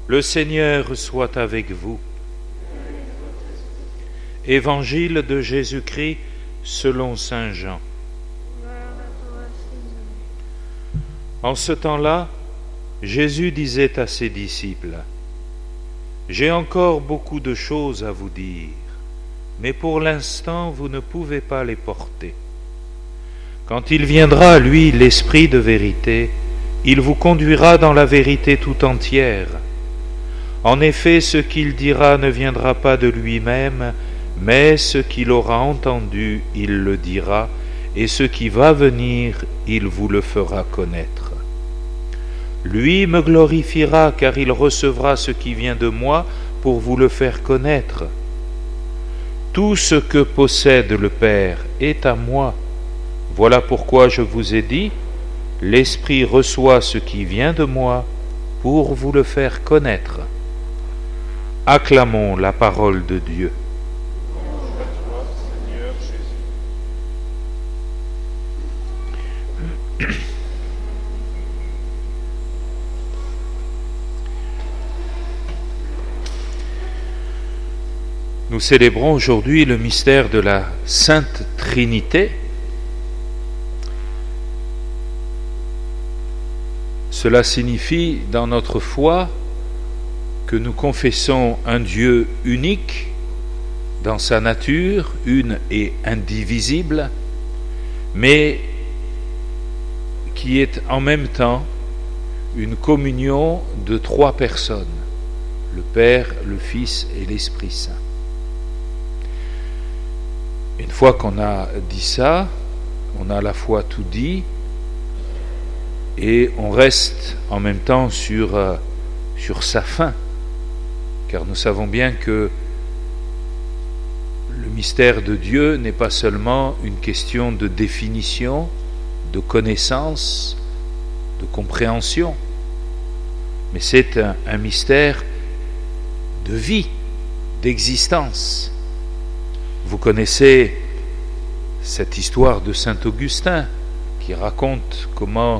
Le Seigneur soit avec vous. Évangile de Jésus-Christ selon saint Jean. En ce temps-là, Jésus disait à ses disciples : « J'ai encore beaucoup de choses à vous dire, mais pour l'instant vous ne pouvez pas les porter. Quand il viendra, lui, l'Esprit de vérité, il vous conduira dans la vérité tout entière. En effet, ce qu'il dira ne viendra pas de lui-même, mais ce qu'il aura entendu, il le dira, et ce qui va venir, il vous le fera connaître. Lui me glorifiera, car il recevra ce qui vient de moi pour vous le faire connaître. Tout ce que possède le Père est à moi. Voilà pourquoi je vous ai dit, l'Esprit reçoit ce qui vient de moi pour vous le faire connaître. Acclamons la parole de Dieu. Nous célébrons aujourd'hui le mystère de la Sainte Trinité. Cela signifie dans notre foi que nous confessons un Dieu unique dans sa nature, une et indivisible, mais qui est en même temps une communion de trois personnes, le Père, le Fils et l'Esprit Saint. Une fois qu'on a dit ça, on a à la fois tout dit, et on reste en même temps sur sa fin, car nous savons bien que le mystère de Dieu n'est pas seulement une question de définition, de connaissance, de compréhension, mais c'est un mystère de vie, d'existence. Vous connaissez cette histoire de saint Augustin qui raconte comment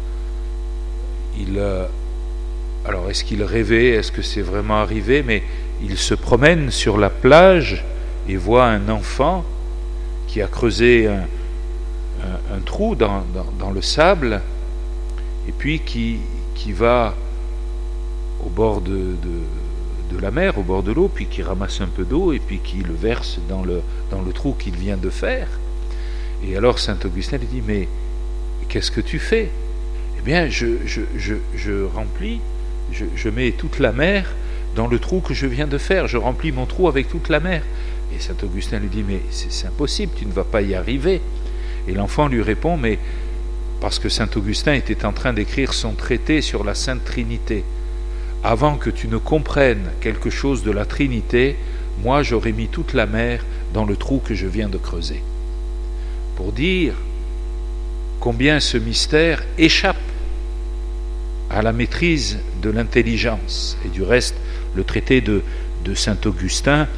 alors est-ce qu'il rêvait, est-ce que c'est vraiment arrivé, mais il se promène sur la plage et voit un enfant qui a creusé un trou dans le sable et puis qui va au bord de la mer, au bord de l'eau, puis qui ramasse un peu d'eau et puis qui le verse dans le trou qu'il vient de faire. Et alors saint Augustin lui dit : mais qu'est-ce que tu fais ? Eh bien, je remplis, je mets toute la mer dans le trou que je viens de faire, je remplis mon trou avec toute la mer. Et saint Augustin lui dit : mais c'est impossible, tu ne vas pas y arriver. Et l'enfant lui répond : mais parce que saint Augustin était en train d'écrire son traité sur la Sainte Trinité. Avant que tu ne comprennes quelque chose de la Trinité, moi j'aurais mis toute la mer dans le trou que je viens de creuser. Pour dire combien ce mystère échappe à la maîtrise de l'intelligence. Et du reste, le traité de saint Augustin,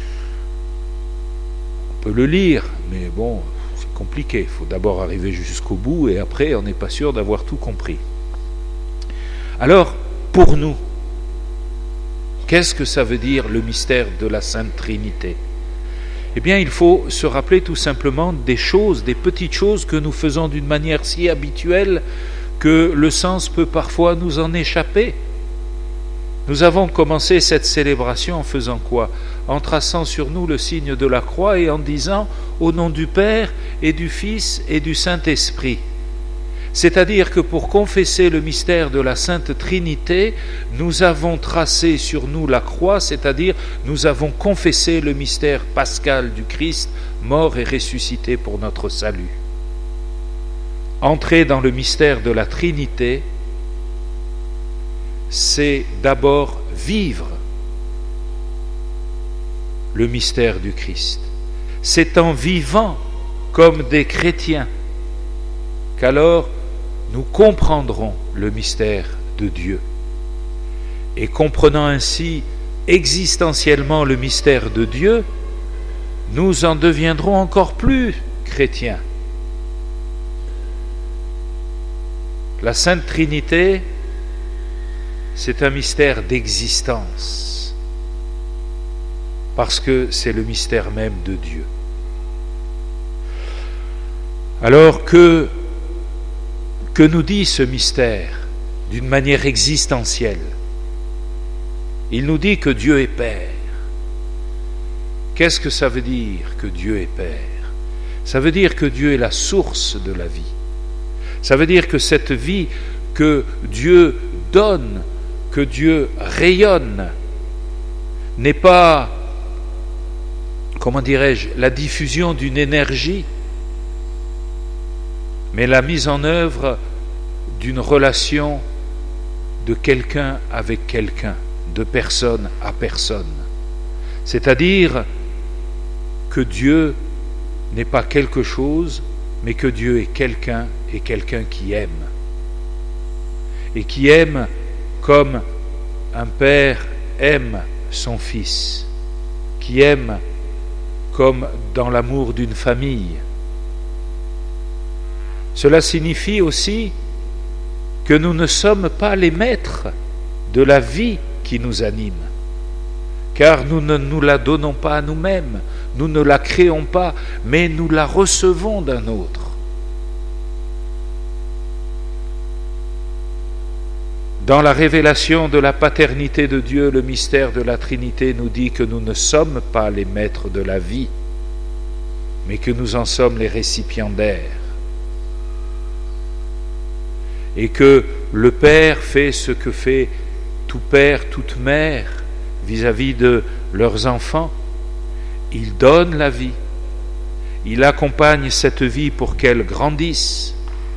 on peut le lire, mais bon, c'est compliqué. Il faut d'abord arriver jusqu'au bout et après, on n'est pas sûr d'avoir tout compris. Alors, pour nous, qu'est-ce que ça veut dire le mystère de la Sainte Trinité ? Eh bien, il faut se rappeler tout simplement des choses, des petites choses que nous faisons d'une manière si habituelle que le sens peut parfois nous en échapper. Nous avons commencé cette célébration en faisant quoi ? En traçant sur nous le signe de la croix et en disant « Au nom du Père et du Fils et du Saint-Esprit ». C'est-à-dire que pour confesser le mystère de la Sainte Trinité, nous avons tracé sur nous la croix, c'est-à-dire nous avons confessé le mystère pascal du Christ, mort et ressuscité pour notre salut. Entrer dans le mystère de la Trinité, c'est d'abord vivre le mystère du Christ. C'est en vivant comme des chrétiens qu'alors nous comprendrons le mystère de Dieu. Et comprenant ainsi existentiellement le mystère de Dieu, nous en deviendrons encore plus chrétiens. La Sainte Trinité c'est un mystère d'existence, parce que c'est le mystère même de Dieu. Alors que nous dit ce mystère d'une manière existentielle? Il nous dit que Dieu est Père. Qu'est-ce que ça veut dire que Dieu est Père? Ça veut dire que Dieu est la source de la vie. Ça veut dire que cette vie que Dieu donne, que Dieu rayonne, n'est pas, comment dirais-je, la diffusion d'une énergie, mais la mise en œuvre d'une relation de quelqu'un avec quelqu'un, de personne à personne. C'est-à-dire que Dieu n'est pas quelque chose, mais que Dieu est quelqu'un, et quelqu'un qui aime. Et qui aime comme un père aime son fils, qui aime comme dans l'amour d'une famille. Cela signifie aussi que nous ne sommes pas les maîtres de la vie qui nous anime, car nous ne nous la donnons pas à nous-mêmes, nous ne la créons pas, mais nous la recevons d'un autre. Dans la révélation de la paternité de Dieu, le mystère de la Trinité nous dit que nous ne sommes pas les maîtres de la vie, mais que nous en sommes les récipiendaires. Et que le Père fait ce que fait tout père, toute mère vis-à-vis de leurs enfants. Il donne la vie. Il accompagne cette vie pour qu'elle grandisse,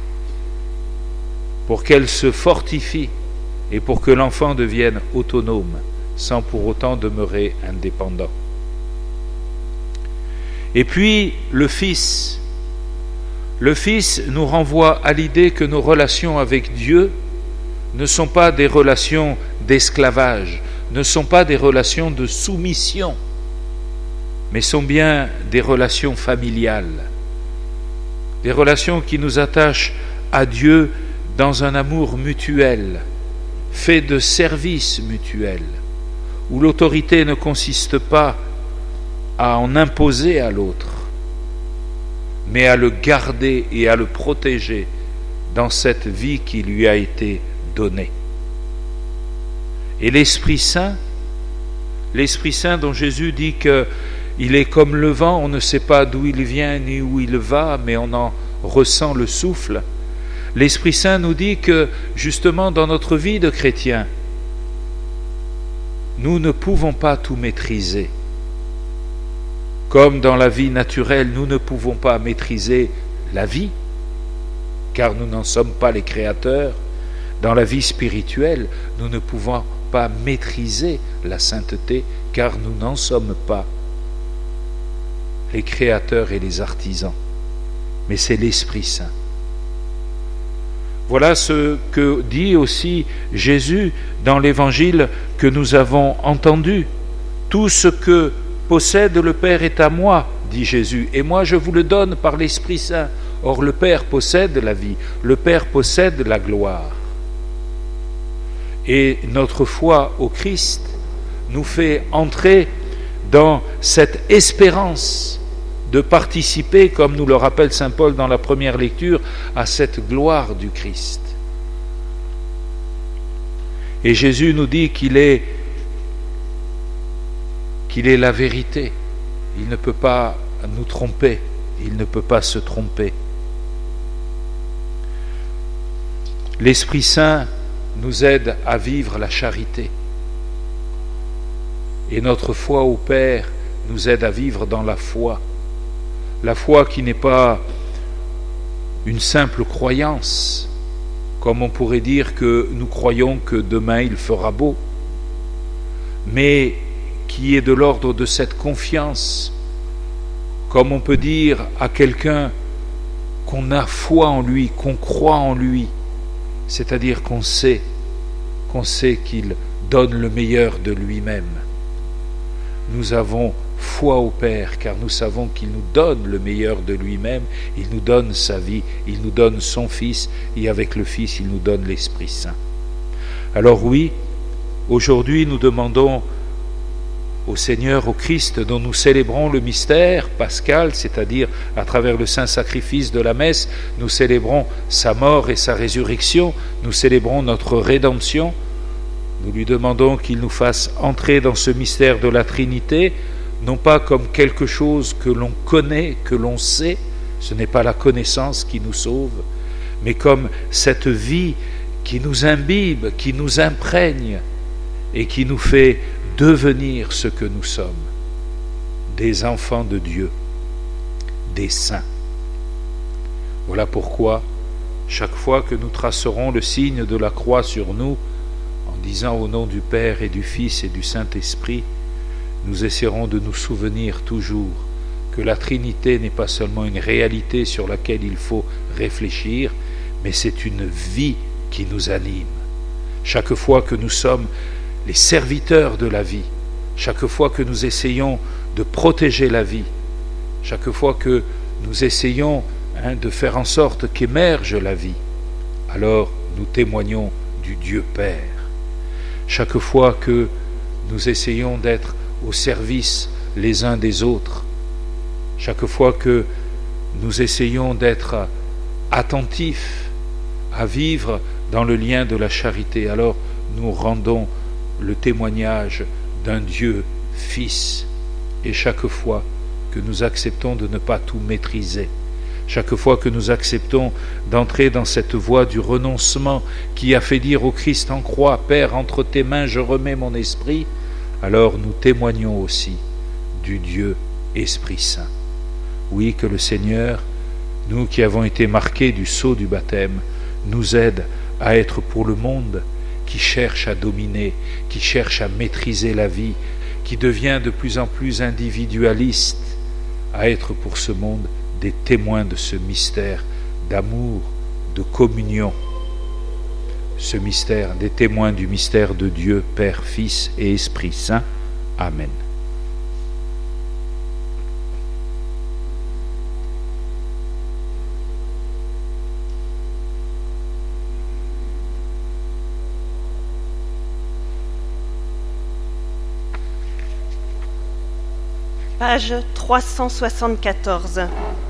pour qu'elle se fortifie et pour que l'enfant devienne autonome sans pour autant demeurer indépendant. Et puis le Fils. Le Fils nous renvoie à l'idée que nos relations avec Dieu ne sont pas des relations d'esclavage, ne sont pas des relations de soumission, mais sont bien des relations familiales, des relations qui nous attachent à Dieu dans un amour mutuel, fait de service mutuel, où l'autorité ne consiste pas à en imposer à l'autre, mais à le garder et à le protéger dans cette vie qui lui a été donnée. Et l'Esprit Saint dont Jésus dit qu'il est comme le vent, on ne sait pas d'où il vient ni où il va, mais on en ressent le souffle. L'Esprit Saint nous dit que justement dans notre vie de chrétien, nous ne pouvons pas tout maîtriser. Comme dans la vie naturelle, nous ne pouvons pas maîtriser la vie, car nous n'en sommes pas les créateurs. Dans la vie spirituelle, nous ne pouvons pas maîtriser la sainteté, car nous n'en sommes pas les créateurs et les artisans. Mais c'est l'Esprit Saint. Voilà ce que dit aussi Jésus dans l'Évangile que nous avons entendu. Tout ce que possède le Père est à moi, dit Jésus, et moi je vous le donne par l'Esprit Saint. Or le Père possède la vie, le Père possède la gloire. Et notre foi au Christ nous fait entrer dans cette espérance de participer, comme nous le rappelle saint Paul dans la première lecture, à cette gloire du Christ. Et Jésus nous dit qu'il est la vérité. Il ne peut pas nous tromper, il ne peut pas se tromper. L'Esprit Saint nous aide à vivre la charité. Et notre foi au Père nous aide à vivre dans la foi. La foi qui n'est pas une simple croyance, comme on pourrait dire que nous croyons que demain il fera beau, mais qui est de l'ordre de cette confiance, comme on peut dire à quelqu'un qu'on a foi en lui, qu'on croit en lui, c'est-à-dire qu'on sait qu'il donne le meilleur de lui-même. Nous avons foi au Père, car nous savons qu'il nous donne le meilleur de lui-même, il nous donne sa vie, il nous donne son Fils, et avec le Fils, il nous donne l'Esprit Saint. Alors oui, Aujourd'hui, nous demandons au Seigneur, au Christ, dont nous célébrons le mystère pascal, c'est-à-dire à travers le saint sacrifice de la messe, nous célébrons sa mort et sa résurrection, nous célébrons notre rédemption. Nous lui demandons qu'il nous fasse entrer dans ce mystère de la Trinité, non pas comme quelque chose que l'on connaît, que l'on sait, ce n'est pas la connaissance qui nous sauve, mais comme cette vie qui nous imbibe, qui nous imprègne et qui nous fait devenir ce que nous sommes, des enfants de Dieu, des saints. Voilà pourquoi, chaque fois que nous tracerons le signe de la croix sur nous, en disant au nom du Père et du Fils et du Saint-Esprit, nous essaierons de nous souvenir toujours que la Trinité n'est pas seulement une réalité sur laquelle il faut réfléchir, mais c'est une vie qui nous anime. Chaque fois que nous sommes les serviteurs de la vie, chaque fois que nous essayons de protéger la vie, chaque fois que nous essayons de faire en sorte qu'émerge la vie, alors nous témoignons du Dieu Père. Chaque fois que nous essayons d'être au service les uns des autres, chaque fois que nous essayons d'être attentifs à vivre dans le lien de la charité, alors nous rendons le témoignage d'un Dieu Fils. Et chaque fois que nous acceptons de ne pas tout maîtriser, chaque fois que nous acceptons d'entrer dans cette voie du renoncement qui a fait dire au Christ en croix, « Père, entre tes mains je remets mon esprit », alors nous témoignons aussi du Dieu Esprit Saint. Oui, que le Seigneur, nous qui avons été marqués du sceau du baptême, nous aide à être pour le monde qui cherche à dominer, qui cherche à maîtriser la vie, qui devient de plus en plus individualiste, à être pour ce monde des témoins de ce mystère d'amour, de communion, ce mystère, des témoins du mystère de Dieu, Père, Fils et Esprit Saint. Amen. Page 374.